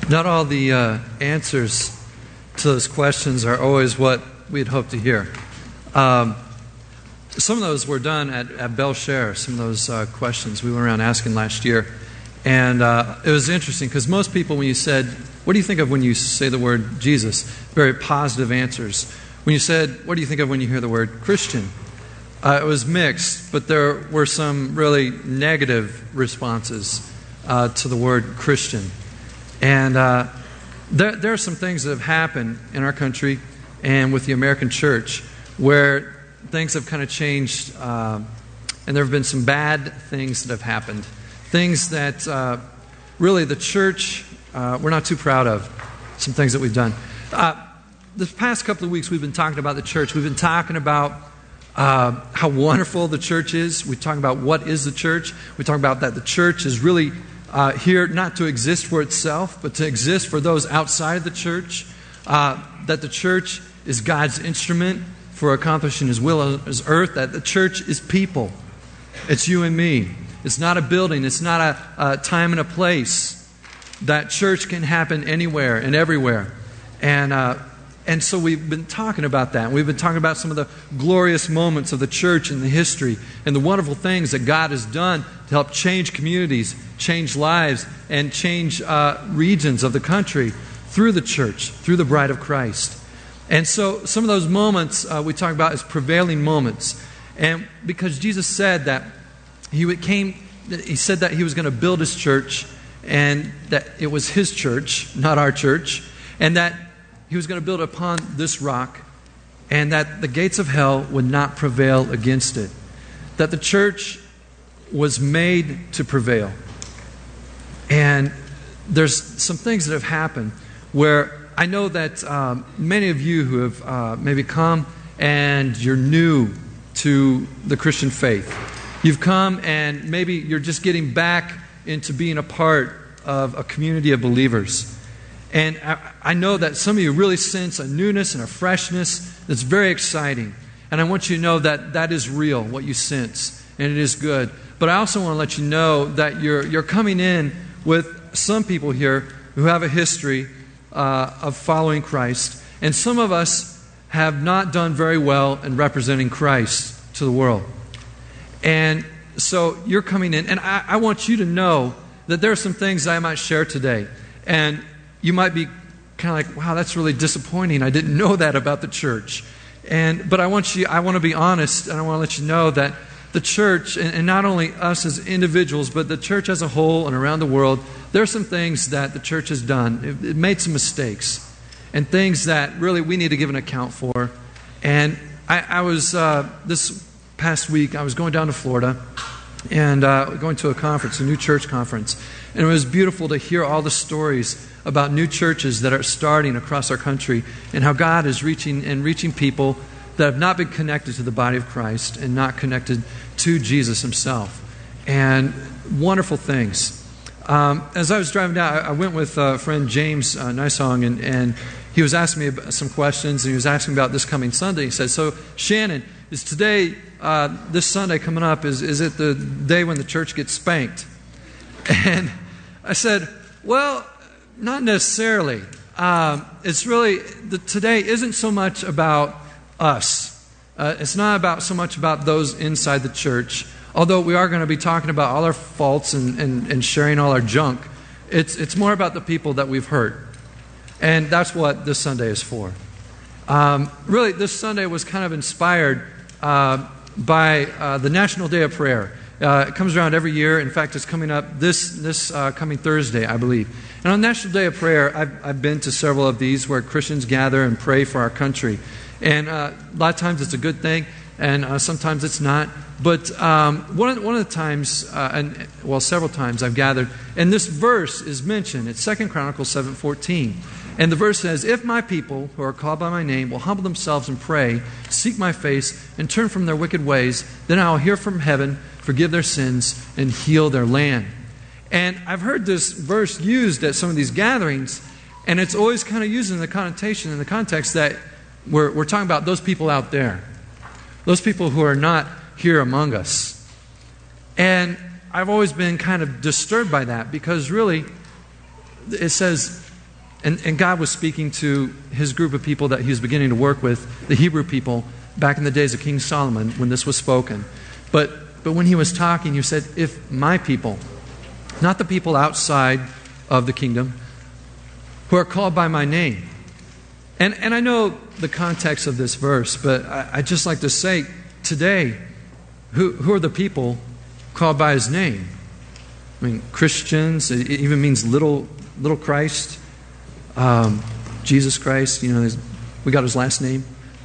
Not all the answers to those questions are always what we'd hope to hear. Some of those were done at Belshare, some of those questions we went around asking last year. And it was interesting because most people, when you said, what do you think of when you say the word Jesus? Very positive answers. When you said, what do you think of when you hear the word Christian? It was mixed, but there were some really negative responses to the word Christian. And there are some things that have happened in our country and with the American church where things have kind of changed, and there have been some bad things that have happened. Things that really the church, we're not too proud of. Some things that we've done. This past couple of weeks we've been talking about the church. We've been talking about how wonderful the church is. We talk about what is the church. We talk about that the church is really here not to exist for itself, but to exist for those outside the church. That the church is God's instrument for accomplishing His will on His earth. That the church is people. It's you and me. It's not a building. It's not a time and a place. That church can happen anywhere and everywhere. And so we've been talking about that. We've been talking about some of the glorious moments of the church in the history and the wonderful things that God has done to help change communities, change lives, and change regions of the country through the church, through the bride of Christ. And so some of those moments we talk about as prevailing moments. And because Jesus said that He said that He was going to build His church, and that it was His church, not our church, and that He was going to build upon this rock, and that the gates of hell would not prevail against it. That the church was made to prevail. And there's some things that have happened where I know that many of you who have maybe come and you're new to the Christian faith. You've come and maybe you're just getting back into being a part of a community of believers. And I know that some of you really sense a newness and a freshness that's very exciting. And I want you to know that that is real, what you sense, and it is good. But I also want to let you know that you're coming in with some people here who have a history of following Christ. And some of us have not done very well in representing Christ to the world. And so you're coming in, and I want you to know that there are some things I might share today. And you might be kind of like, wow, that's really disappointing. I didn't know that about the church. But I want to be honest, and I want to let you know that the church, and not only us as individuals, but the church as a whole and around the world, there are some things that the church has done. It made some mistakes, and things that really we need to give an account for. And I was, this past week, I was going down to Florida, and going to a conference, a new church conference. And it was beautiful to hear all the stories about new churches that are starting across our country and how God is reaching people that have not been connected to the body of Christ and not connected to Jesus Himself. And wonderful things. As I was driving down, I went with friend James Nysong, and he was asking me some questions, and he was asking about this coming Sunday. He said, so Shannon, is today, this Sunday coming up, is it the day when the church gets spanked? And I said, well, not necessarily. It's really, today isn't so much about us. It's not about so much about those inside the church, although we are going to be talking about all our faults and sharing all our junk. It's more about the people that we've hurt. And that's what this Sunday is for. Really, this Sunday was kind of inspired by the National Day of Prayer. It comes around every year. In fact, it's coming up this coming Thursday, I believe. And on National Day of Prayer, I've been to several of these where Christians gather and pray for our country. And a lot of times it's a good thing, and sometimes it's not. But one of the times, several times I've gathered, and this verse is mentioned. It's 2 Chronicles 7:14. And the verse says, if my people who are called by my name will humble themselves and pray, seek my face, and turn from their wicked ways, then I will hear from heaven, forgive their sins, and heal their land. And I've heard this verse used at some of these gatherings, and it's always kind of used in the connotation, in the context that we're talking about those people out there. Those people who are not here among us. And I've always been kind of disturbed by that, because really, it says, And God was speaking to his group of people that he was beginning to work with, the Hebrew people, back in the days of King Solomon when this was spoken. But when he was talking, he said, if my people, not the people outside of the kingdom, who are called by my name. And I know the context of this verse, but I'd just like to say today, who are the people called by his name? I mean, Christians, it even means little Christ, Jesus Christ, we got his last name.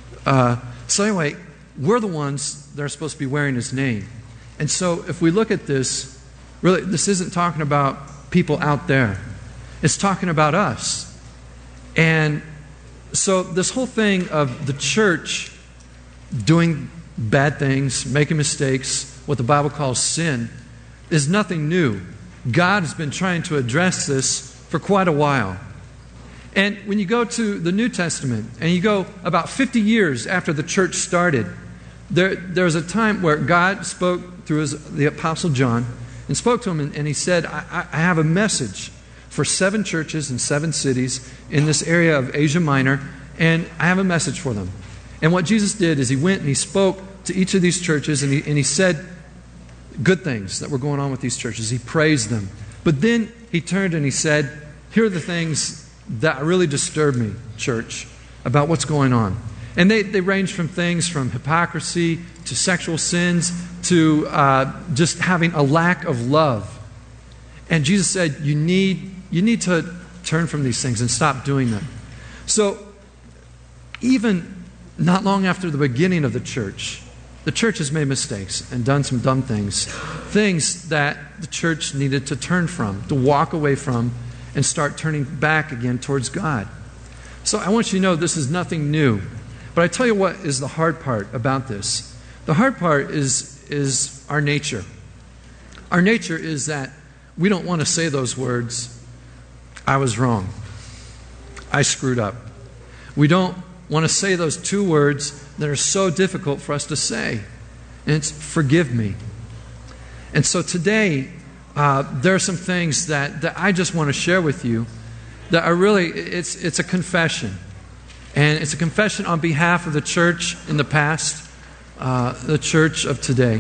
So anyway, we're the ones that are supposed to be wearing his name. And so if we look at this, really, this isn't talking about people out there. It's talking about us. And so this whole thing of the church doing bad things, making mistakes, what the Bible calls sin, is nothing new. God has been trying to address this for quite a while. And when you go to the New Testament, and you go about 50 years after the church started, there's a time where God spoke through the Apostle John, and spoke to him, and he said, I have a message for 7 churches in 7 cities in this area of Asia Minor, and I have a message for them. And what Jesus did is he went and he spoke to each of these churches, and he said good things that were going on with these churches. He praised them. But then he turned and he said, here are the things that really disturb me, church, about what's going on. And they range from things from hypocrisy to sexual sins to just having a lack of love. And Jesus said, you need to turn from these things and stop doing them. So even not long after the beginning of the church has made mistakes and done some dumb things that the church needed to turn from, to walk away from, and start turning back again towards God. So I want you to know this is nothing new. But I tell you what is the hard part about this. The hard part is our nature. Our nature is that we don't want to say those words, I was wrong, I screwed up. We don't want to say those 2 words that are so difficult for us to say. And it's forgive me. And so today, there are some things that I just want to share with you that are really, it's a confession. And it's a confession on behalf of the church in the past, the church of today.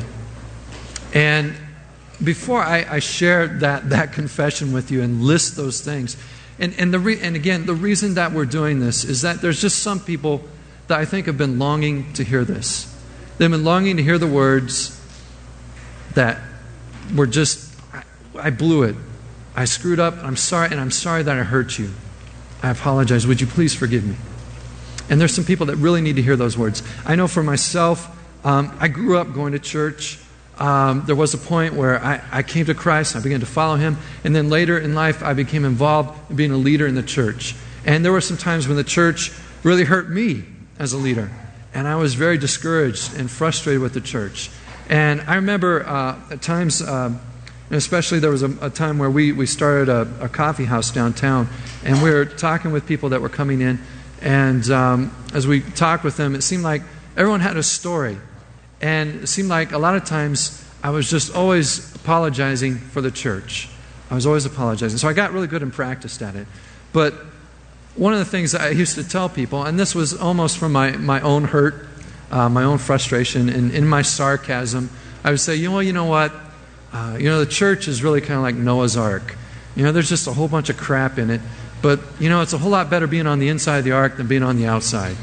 And before I share that confession with you and list those things, and again, the reason that we're doing this is that there's just some people that I think have been longing to hear this. They've been longing to hear the words that were just, I blew it. I screwed up. I'm sorry that I hurt you. I apologize. Would you please forgive me? And there's some people that really need to hear those words. I know for myself, I grew up going to church. There was a point where I came to Christ, and I began to follow Him, and then later in life I became involved in being a leader in the church. And there were some times when the church really hurt me as a leader, and I was very discouraged and frustrated with the church. And I remember at times, especially there was a time where we started a coffee house downtown, and we were talking with people that were coming in, and as we talked with them, it seemed like everyone had a story. And it seemed like a lot of times I was just always apologizing for the church. I was always apologizing. So I got really good and practiced at it. But one of the things that I used to tell people, and this was almost from my own hurt, my own frustration, and in my sarcasm, I would say, you know what? The church is really kind of like Noah's Ark. There's just a whole bunch of crap in it. But, it's a whole lot better being on the inside of the ark than being on the outside.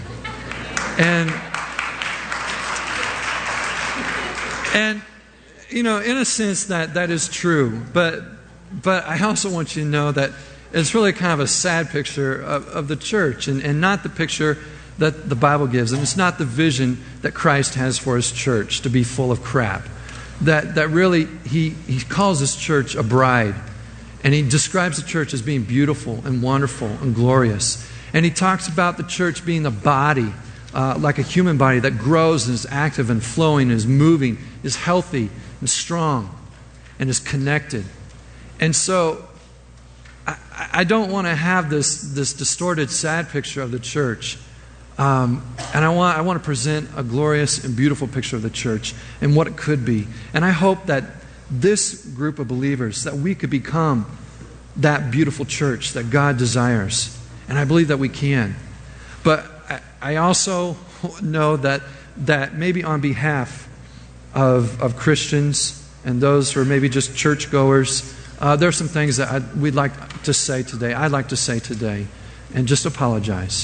And in a sense that is true, but I also want you to know that it's really kind of a sad picture of the church and not the picture that the Bible gives. And it's not the vision that Christ has for His church, to be full of crap. That really, He calls His church a bride. And He describes the church as being beautiful and wonderful and glorious. And He talks about the church being the body, like a human body that grows and is active and flowing, and is moving, is healthy and strong, and is connected. And so I don't want to have this distorted, sad picture of the church. And I want to present a glorious and beautiful picture of the church and what it could be. And I hope that this group of believers, that we could become that beautiful church that God desires. And I believe that we can. But I also know that maybe on behalf of Christians and those who are maybe just churchgoers, there are some things that we'd like to say today. I'd like to say today and just apologize.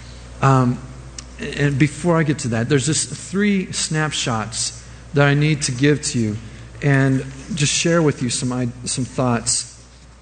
And before I get to that, there's just 3 snapshots that I need to give to you and just share with you some thoughts.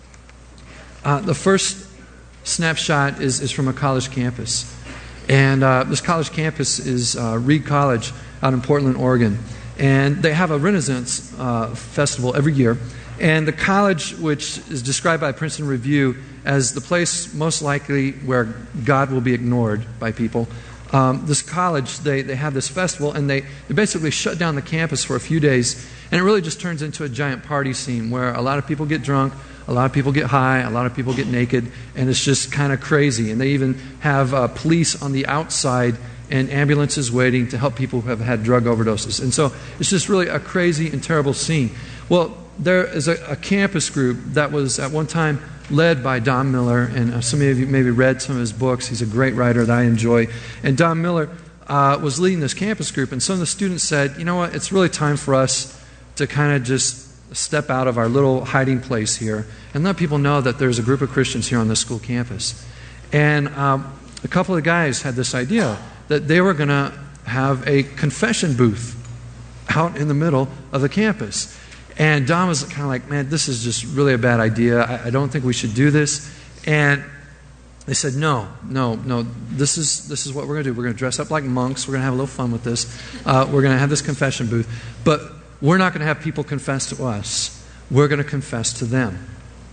The first snapshot is from a college campus. And this college campus is Reed College out in Portland, Oregon. And they have a Renaissance festival every year. And the college, which is described by Princeton Review as the place most likely where God will be ignored by people, this college, they have this festival, and they basically shut down the campus for a few days. And it really just turns into a giant party scene where a lot of people get drunk, a lot of people get high, a lot of people get naked, and it's just kind of crazy. And they even have police on the outside and ambulances waiting to help people who have had drug overdoses. And so it's just really a crazy and terrible scene. Well, there is a campus group that was at one time led by Don Miller, and some of you maybe read some of his books. He's a great writer that I enjoy. And Don Miller was leading this campus group, and some of the students said, you know what, it's really time for us to kind of just step out of our little hiding place here and let people know that there's a group of Christians here on this school campus. And a couple of guys had this idea that they were going to have a confession booth out in the middle of the campus. And Don was kind of like, man, this is just really a bad idea. I don't think we should do this. And they said, no, this is what we're going to do. We're going to dress up like monks. We're going to have a little fun with this. We're going to have this confession booth. But we're not going to have people confess to us. We're going to confess to them.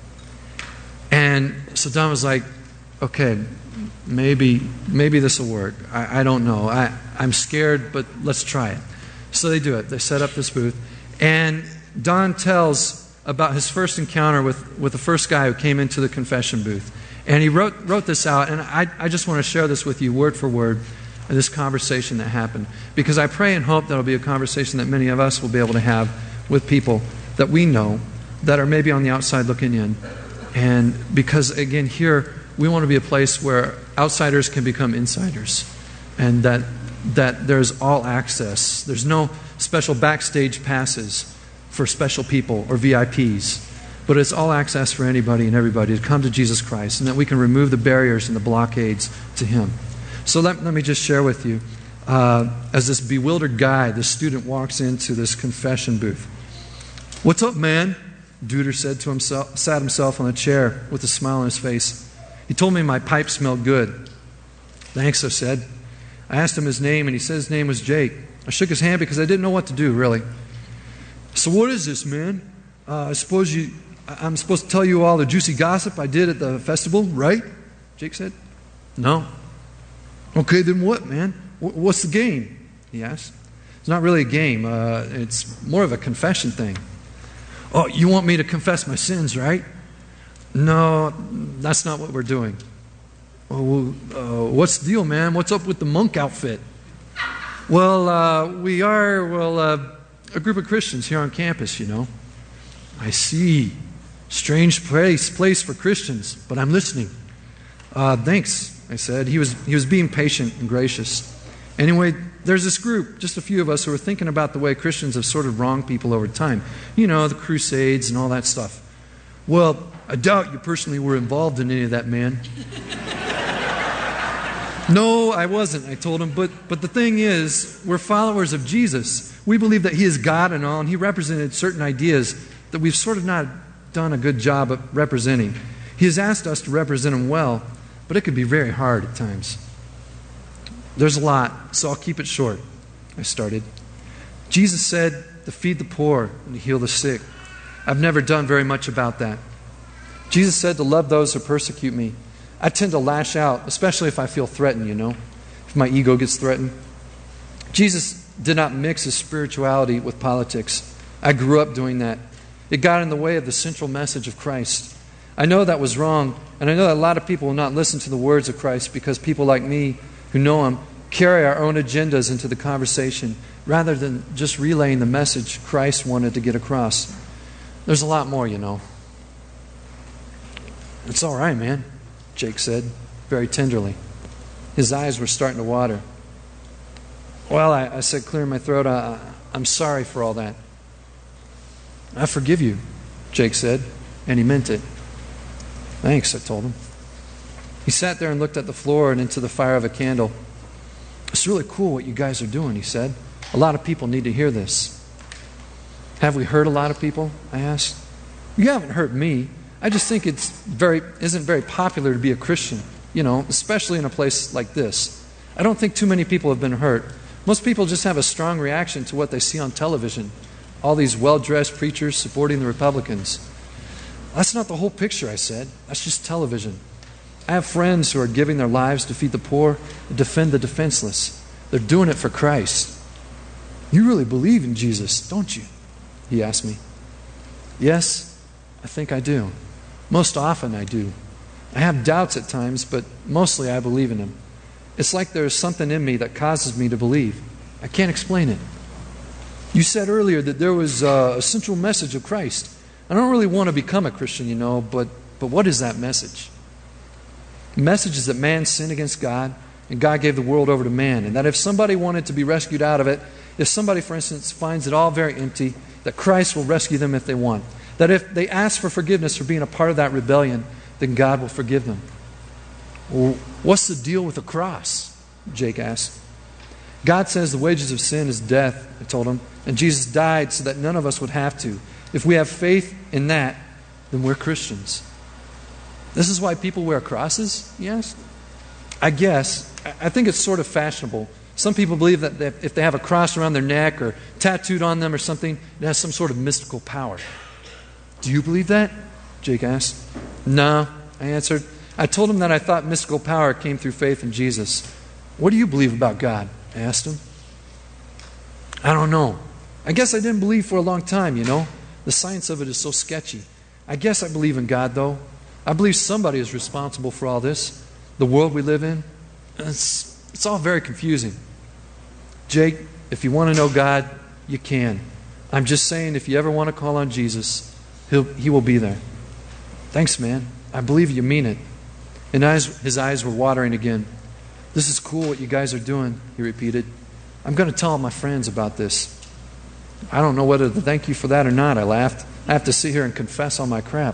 And so Don was like, okay, maybe this will work. I don't know. I'm scared, but let's try it. So they do it. They set up this booth. And Don tells about his first encounter with the first guy who came into the confession booth. And he wrote this out, and I just want to share this with you word for word, this conversation that happened. Because I pray and hope that it'll be a conversation that many of us will be able to have with people that we know that are maybe on the outside looking in. And because, again, here, we want to be a place where outsiders can become insiders. And that there's all access. There's no special backstage passes for special people or VIPs. But it's all access for anybody and everybody to come to Jesus Christ, and that we can remove the barriers and the blockades to Him. So let me just share with you, as this bewildered guy, this student walks into this confession booth. "What's up, man?" Duder said to himself, sat himself on a chair with a smile on his face. "He told me my pipe smelled good." "Thanks," I said. I asked him his name, and he said his name was Jake. I shook his hand because I didn't know what to do, really. "So what is this, man? I'm supposed to tell you all the juicy gossip I did at the festival, right?" Jake said. "No." "Okay, then what, man? What's the game?" he asked. "It's not really a game. It's more of a confession thing." "Oh, you want me to confess my sins, right?" "No, that's not what we're doing." "Oh, what's the deal, man? What's up with the monk outfit?" "Well, we are, a group of Christians here on campus, you know." "I see. Strange place for Christians, but I'm listening." "Thanks," I said. He was being patient and gracious. "Anyway, there's this group, just a few of us, who are thinking about the way Christians have sort of wronged people over time. You know, the Crusades and all that stuff." "Well, I doubt you personally were involved in any of that, man." "No, I wasn't," I told him. But the thing is, we're followers of Jesus. We believe that He is God and all, and He represented certain ideas that we've sort of not done a good job of representing. He has asked us to represent Him well, but it can be very hard at times. "There's a lot, so I'll keep it short," I started. "Jesus said to feed the poor and to heal the sick. I've never done very much about that. Jesus said to love those who persecute me. I tend to lash out, especially if I feel threatened, you know, if my ego gets threatened. Jesus did not mix His spirituality with politics. I grew up doing that. It got in the way of the central message of Christ. I know that was wrong, and I know that a lot of people will not listen to the words of Christ because people like me who know Him carry our own agendas into the conversation rather than just relaying the message Christ wanted to get across. There's a lot more, you know." "It's all right, man," Jake said. very tenderly. His eyes were starting to water. Well, I said, clearing my throat, I'm sorry for all that. I forgive you, Jake said, and he meant it. Thanks, I told him. He sat there and looked at the floor and into the fire of a candle. It's really cool what you guys are doing, he said. A lot of people need to hear this. Have we hurt a lot of people? I asked. You haven't hurt me. I just think it isn't very popular to be a Christian, especially in a place like this. I don't think too many people have been hurt. Most people just have a strong reaction to what they see on television. All these well-dressed preachers supporting the Republicans. That's not the whole picture, I said. That's just television. I have friends who are giving their lives to feed the poor and defend the defenseless. They're doing it for Christ. You really believe in Jesus, don't you? He asked me. Yes, I think I do. Most often I do. I have doubts at times, but mostly I believe in Him. It's like there's something in me that causes me to believe. I can't explain it. You said earlier that there was a central message of Christ. I don't really want to become a Christian, but what is that message? The message is that man sinned against God, and God gave the world over to man, and that if somebody wanted to be rescued out of it, if somebody, for instance, finds it all very empty, that Christ will rescue them if they want. That if they ask for forgiveness for being a part of that rebellion, then God will forgive them. Well, what's the deal with the cross? Jake asked. God says the wages of sin is death, I told him, and Jesus died so that none of us would have to. If we have faith in that, then we're Christians. This is why people wear crosses, he asked? I guess. I think it's sort of fashionable. Some people believe that if they have a cross around their neck or tattooed on them or something, it has some sort of mystical power. Do you believe that? Jake asked. No, I answered. I told him that I thought mystical power came through faith in Jesus. What do you believe about God? I asked him. I don't know. I guess I didn't believe for a long time, The science of it is so sketchy. I guess I believe in God, though. I believe somebody is responsible for all this. The world we live in. It's all very confusing. Jake, if you want to know God, you can. I'm just saying, if you ever want to call on Jesus, He will be there. Thanks, man. I believe you mean it. And his eyes were watering again. This is cool what you guys are doing, he repeated. I'm going to tell all my friends about this. I don't know whether to thank you for that or not, I laughed. I have to sit here and confess all my crap.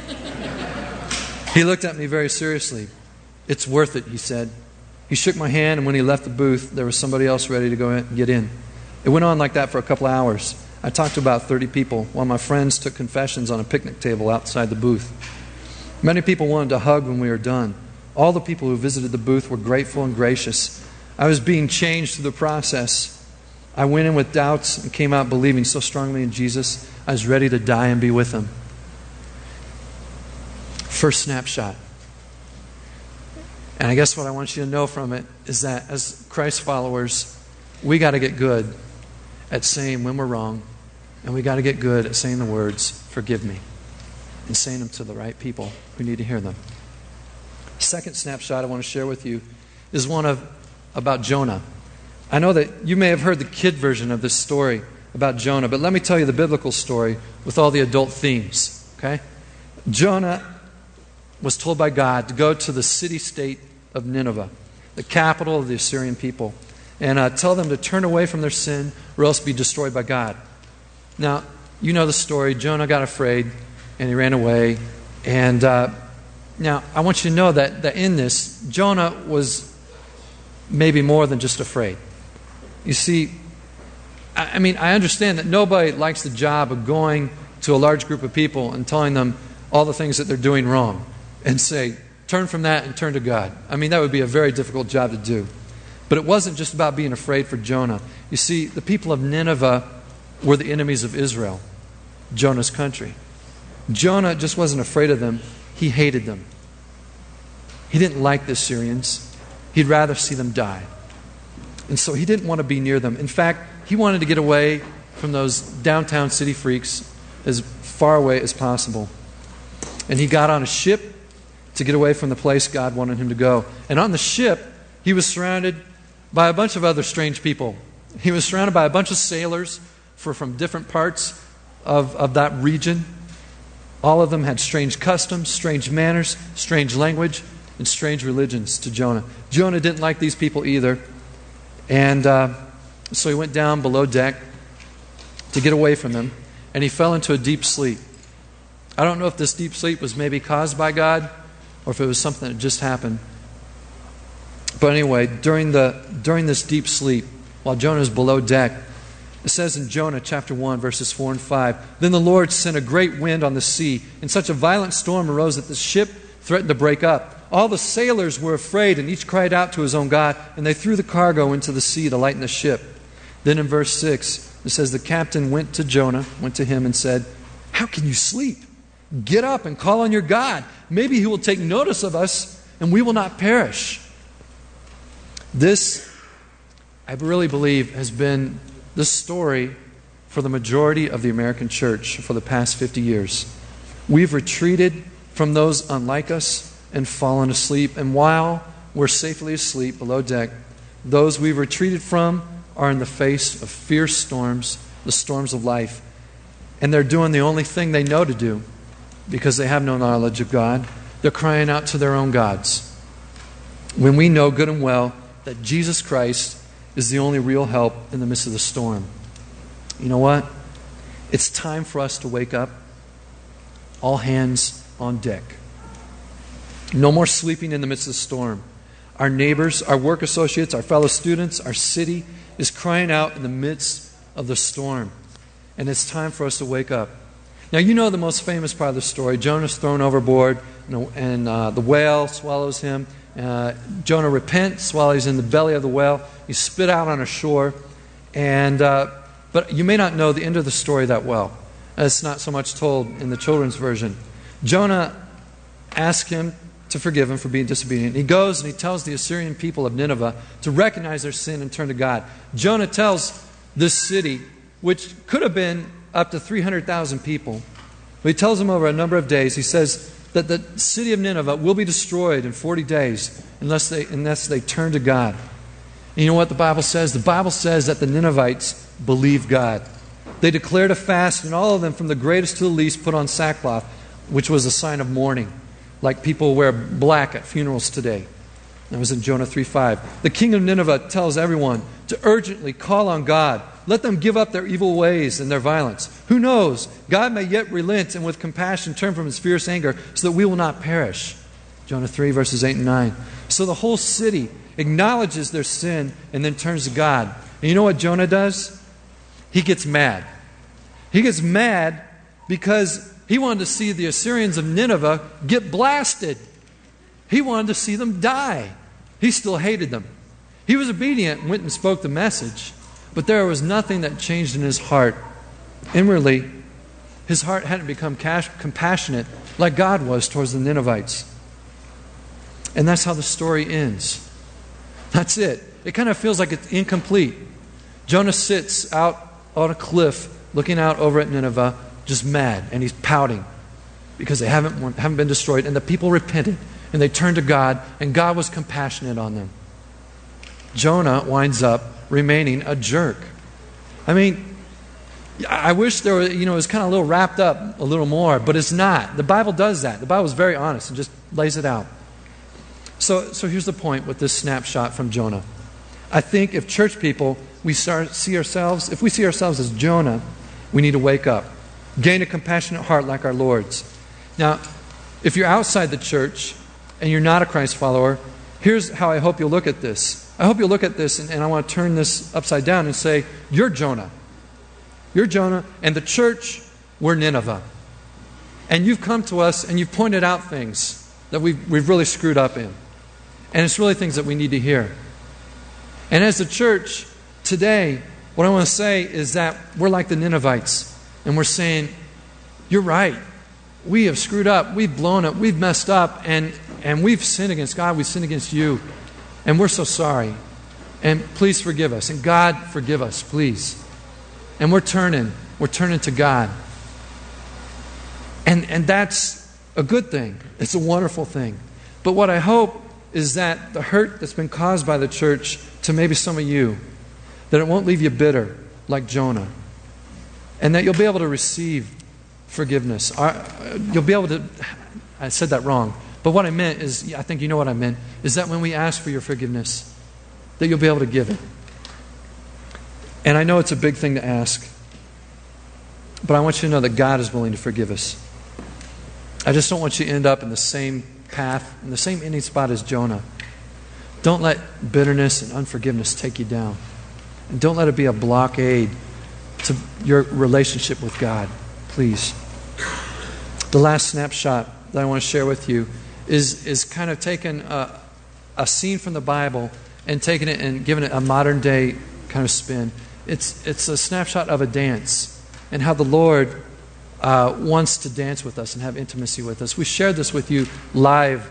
He looked at me very seriously. It's worth it, he said. He shook my hand, and when he left the booth, there was somebody else ready to go in and get in. It went on like that for a couple of hours. I talked to about 30 people, while my friends took confessions on a picnic table outside the booth. Many people wanted to hug when we were done. All the people who visited the booth were grateful and gracious. I was being changed through the process. I went in with doubts and came out believing so strongly in Jesus, I was ready to die and be with Him. First snapshot. And I guess what I want you to know from it is that as Christ followers, we got to get good at saying when we're wrong, and we got to get good at saying the words, forgive me, and saying them to the right people who need to hear them. Second snapshot I want to share with you is one about Jonah. I know that you may have heard the kid version of this story about Jonah, but let me tell you the biblical story with all the adult themes. Okay? Jonah was told by God to go to the city-state of Nineveh, the capital of the Assyrian people, and tell them to turn away from their sin or else be destroyed by God. Now, you know the story. Jonah got afraid and he ran away. And now, I want you to know that in this, Jonah was maybe more than just afraid. You see, I understand that nobody likes the job of going to a large group of people and telling them all the things that they're doing wrong and say, turn from that and turn to God. That would be a very difficult job to do. But it wasn't just about being afraid for Jonah. You see, the people of Nineveh were the enemies of Israel, Jonah's country. Jonah just wasn't afraid of them. He hated them. He didn't like the Assyrians. He'd rather see them die. And so he didn't want to be near them. In fact, he wanted to get away from those downtown city freaks as far away as possible. And he got on a ship to get away from the place God wanted him to go. And on the ship, he was surrounded by a bunch of other strange people. He was surrounded by a bunch of sailors from different parts of that region. All of them had strange customs, strange manners, strange language. and strange religions to Jonah. Jonah didn't like these people either. And so he went down below deck to get away from them. And he fell into a deep sleep. I don't know if this deep sleep was maybe caused by God or if it was something that just happened. But anyway, during this deep sleep, while Jonah is below deck, it says in Jonah chapter 1, verses 4 and 5, "Then the Lord sent a great wind on the sea, and such a violent storm arose that the ship threatened to break up. All the sailors were afraid, and each cried out to his own God, and they threw the cargo into the sea to lighten the ship." Then in verse 6, it says, "The captain went to him and said, 'How can you sleep? Get up and call on your God. Maybe he will take notice of us, and we will not perish.'" This, I really believe, has been the story for the majority of the American church for the past 50 years. We've retreated from those unlike us and fallen asleep. And while we're safely asleep below deck, those we've retreated from are in the face of fierce storms, the storms of life. And they're doing the only thing they know to do because they have no knowledge of God. They're crying out to their own gods. When we know good and well that Jesus Christ is the only real help in the midst of the storm. You know what? It's time for us to wake up. All hands on deck. No more sleeping in the midst of the storm. Our neighbors, our work associates, our fellow students, our city is crying out in the midst of the storm. And it's time for us to wake up. Now, you know the most famous part of the story. Jonah's thrown overboard, and the whale swallows him. Jonah repents while he's in the belly of the whale. He's spit out on a shore. But you may not know the end of the story that well. It's not so much told in the children's version. Jonah asks him to forgive him for being disobedient. He goes and he tells the Assyrian people of Nineveh to recognize their sin and turn to God. Jonah tells this city, which could have been up to 300,000 people, but he tells them over a number of days, he says that the city of Nineveh will be destroyed in 40 days unless they turn to God. And you know what the Bible says? The Bible says that the Ninevites believed God. They declared a fast, and all of them, from the greatest to the least, put on sackcloth, which was a sign of mourning, like people wear black at funerals today. That was in Jonah 3:5. The king of Nineveh tells everyone to urgently call on God. Let them give up their evil ways and their violence. Who knows? God may yet relent and with compassion turn from his fierce anger so that we will not perish. Jonah 3, verses 8 and 9. So the whole city acknowledges their sin and then turns to God. And you know what Jonah does? He gets mad. He gets mad because he wanted to see the Assyrians of Nineveh get blasted. He wanted to see them die. He still hated them. He was obedient and went and spoke the message, but there was nothing that changed in his heart. Inwardly, his heart hadn't become compassionate like God was towards the Ninevites. And that's how the story ends. That's it. It kind of feels like it's incomplete. Jonah sits out on a cliff looking out over at Nineveh, just mad, and he's pouting because they haven't been destroyed. And the people repented, and they turned to God, and God was compassionate on them. Jonah winds up remaining a jerk. I mean, I wish there were, it was kind of a little wrapped up a little more, but it's not. The Bible does that. The Bible is very honest and just lays it out. So here's the point with this snapshot from Jonah. I think if church people, if we see ourselves as Jonah, we need to wake up. Gain a compassionate heart like our Lord's. Now, if you're outside the church and you're not a Christ follower, here's how I hope you'll look at this. I hope you'll look at this, and I want to turn this upside down and say, you're Jonah. You're Jonah, and the church, we're Nineveh. And you've come to us and you've pointed out things that we've really screwed up in. And it's really things that we need to hear. And as the church today, what I want to say is that we're like the Ninevites. And we're saying, you're right. We have screwed up. We've blown it. We've messed up. And we've sinned against God. We've sinned against you. And we're so sorry. And please forgive us. And God, forgive us, please. And we're turning to God. And that's a good thing. It's a wonderful thing. But what I hope is that the hurt that's been caused by the church to maybe some of you, that it won't leave you bitter like Jonah. And that you'll be able to receive forgiveness. You'll be able to, I said that wrong. But what I meant is, I think you know what I meant, is that when we ask for your forgiveness, that you'll be able to give it. And I know it's a big thing to ask, but I want you to know that God is willing to forgive us. I just don't want you to end up in the same path, in the same ending spot as Jonah. Don't let bitterness and unforgiveness take you down. And don't let it be a blockade to your relationship with God. Please. The last snapshot that I want to share with you is kind of taking a scene from the Bible and taking it and giving it a modern day kind of spin. It's a snapshot of a dance and how the Lord wants to dance with us and have intimacy with us. We shared this with you live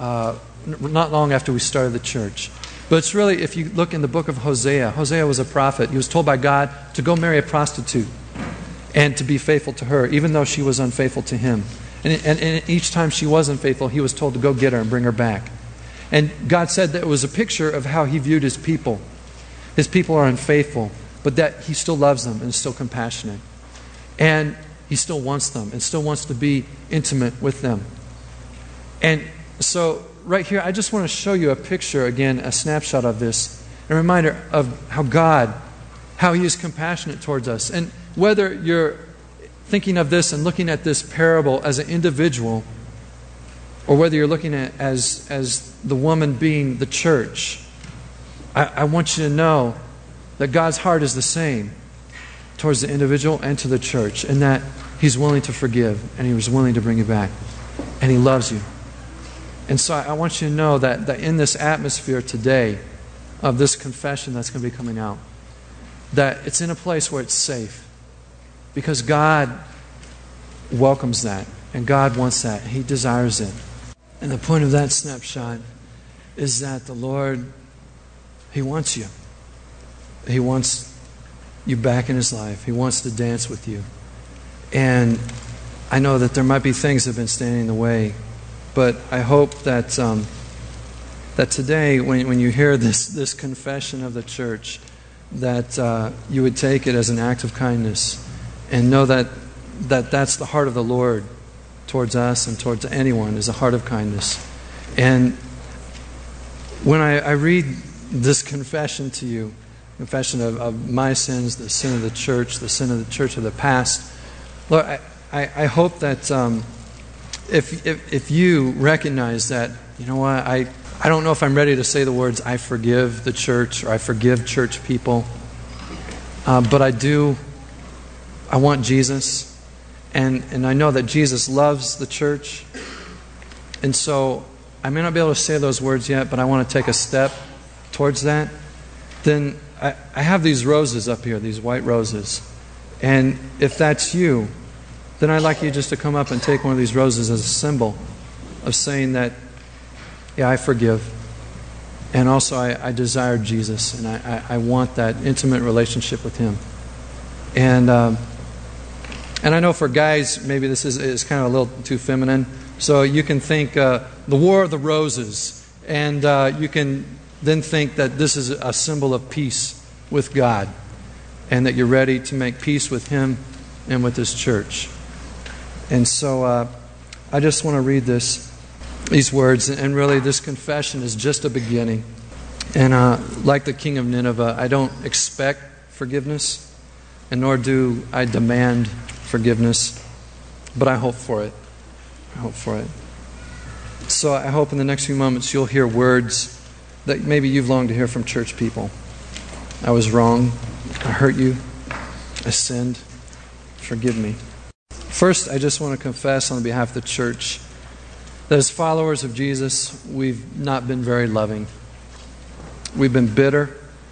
not long after we started the church. But it's really, if you look in the book of Hosea, Hosea was a prophet. He was told by God to go marry a prostitute and to be faithful to her, even though she was unfaithful to him. And each time she was unfaithful, he was told to go get her and bring her back. And God said that it was a picture of how he viewed his people. His people are unfaithful, but that he still loves them and is still compassionate. And he still wants them and still wants to be intimate with them. And so right here, I just want to show you a picture, again, a snapshot of this, a reminder of how he is compassionate towards us. And whether you're thinking of this and looking at this parable as an individual, or whether you're looking at it as the woman being the church, I want you to know that God's heart is the same towards the individual and to the church, and that he's willing to forgive, and he was willing to bring you back, and he loves you. And so I want you to know that in this atmosphere today of this confession that's going to be coming out, that it's in a place where it's safe. Because God welcomes that, and God wants that, and he desires it. And the point of that snapshot is that the Lord, he wants you. He wants you back in his life. He wants to dance with you. And I know that there might be things that have been standing in the way, but I hope that that today, when you hear this confession of the church, that you would take it as an act of kindness and know that that's the heart of the Lord towards us and towards anyone, is a heart of kindness. And when I read this confession to you, confession of my sins, the sin of the church of the past, Lord, I hope that if you recognize that, you know what, I don't know if I'm ready to say the words, I forgive the church or I forgive church people, but I want Jesus, and I know that Jesus loves the church, and so I may not be able to say those words yet, but I want to take a step towards that. Then I have these roses up here, these white roses, and if that's you, then I'd like you just to come up and take one of these roses as a symbol of saying that, yeah, I forgive. And also I desire Jesus, and I want that intimate relationship with him. And I know for guys, maybe this is kind of a little too feminine, so you can think the War of the Roses, and you can then think that this is a symbol of peace with God, and that you're ready to make peace with him and with his church. And so I just want to read these words, and really this confession is just a beginning. And like the king of Nineveh, I don't expect forgiveness, and nor do I demand forgiveness, but I hope for it. I hope for it. So I hope in the next few moments you'll hear words that maybe you've longed to hear from church people. I was wrong. I hurt you. I sinned. Forgive me. First, I just want to confess on behalf of the church that as followers of Jesus, we've not been very loving. We've been bitter,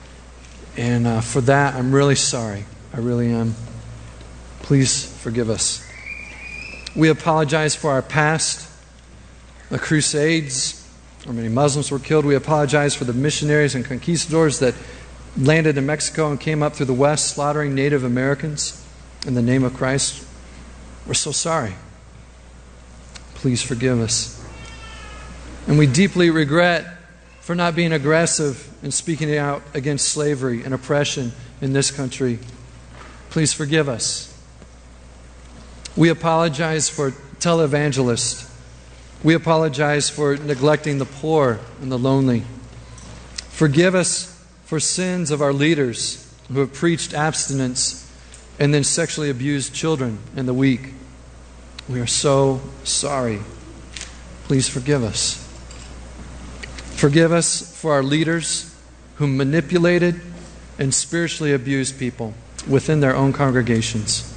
and for that, I'm really sorry. I really am. Please forgive us. We apologize for our past, the Crusades, where many Muslims were killed. We apologize for the missionaries and conquistadors that landed in Mexico and came up through the West, slaughtering Native Americans in the name of Christ. We're so sorry. Please forgive us. And we deeply regret for not being aggressive and speaking out against slavery and oppression in this country. Please forgive us. We apologize for televangelists We apologize for neglecting the poor and the lonely. Forgive us for sins of our leaders who have preached abstinence and then sexually abused children and the weak. We are so sorry. Please forgive us. Forgive us for our leaders who manipulated and spiritually abused people within their own congregations.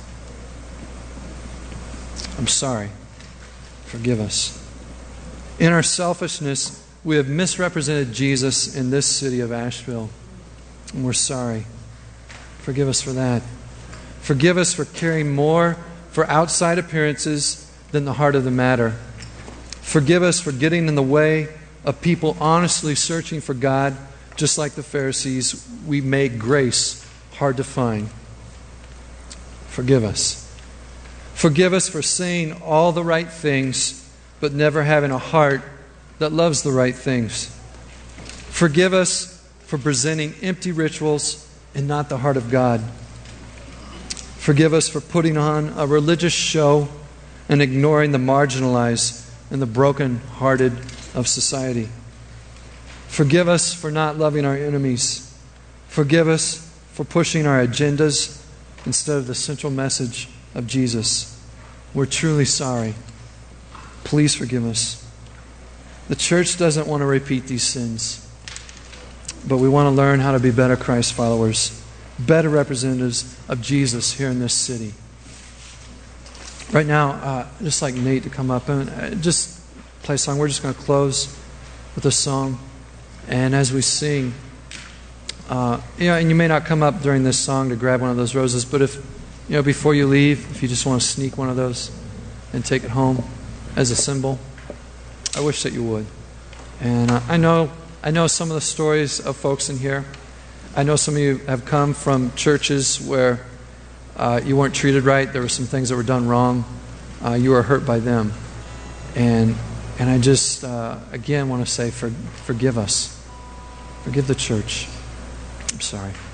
I'm sorry. Forgive us. In our selfishness, we have misrepresented Jesus in this city of Asheville, and we're sorry. Forgive us for that. Forgive us for caring more for outside appearances than the heart of the matter. Forgive us for getting in the way of people honestly searching for God, just like the Pharisees. We made grace hard to find. Forgive us. Forgive us for saying all the right things, but never having a heart that loves the right things. Forgive us for presenting empty rituals and not the heart of God. Forgive us for putting on a religious show and ignoring the marginalized and the broken-hearted of society. Forgive us for not loving our enemies. Forgive us for pushing our agendas instead of the central message of Jesus. We're truly sorry. Please forgive us. The church doesn't want to repeat these sins, but we want to learn how to be better Christ followers, better representatives of Jesus here in this city. Right now, I'd just like Nate to come up and just play a song. We're just going to close with a song. And as we sing, and you may not come up during this song to grab one of those roses, but if, before you leave, if you just want to sneak one of those and take it home as a symbol, I wish that you would. And I know some of the stories of folks in here. I know some of you have come from churches where you weren't treated right. There were some things that were done wrong. You were hurt by them. And I just, again, want to say, forgive us. Forgive the church. I'm sorry.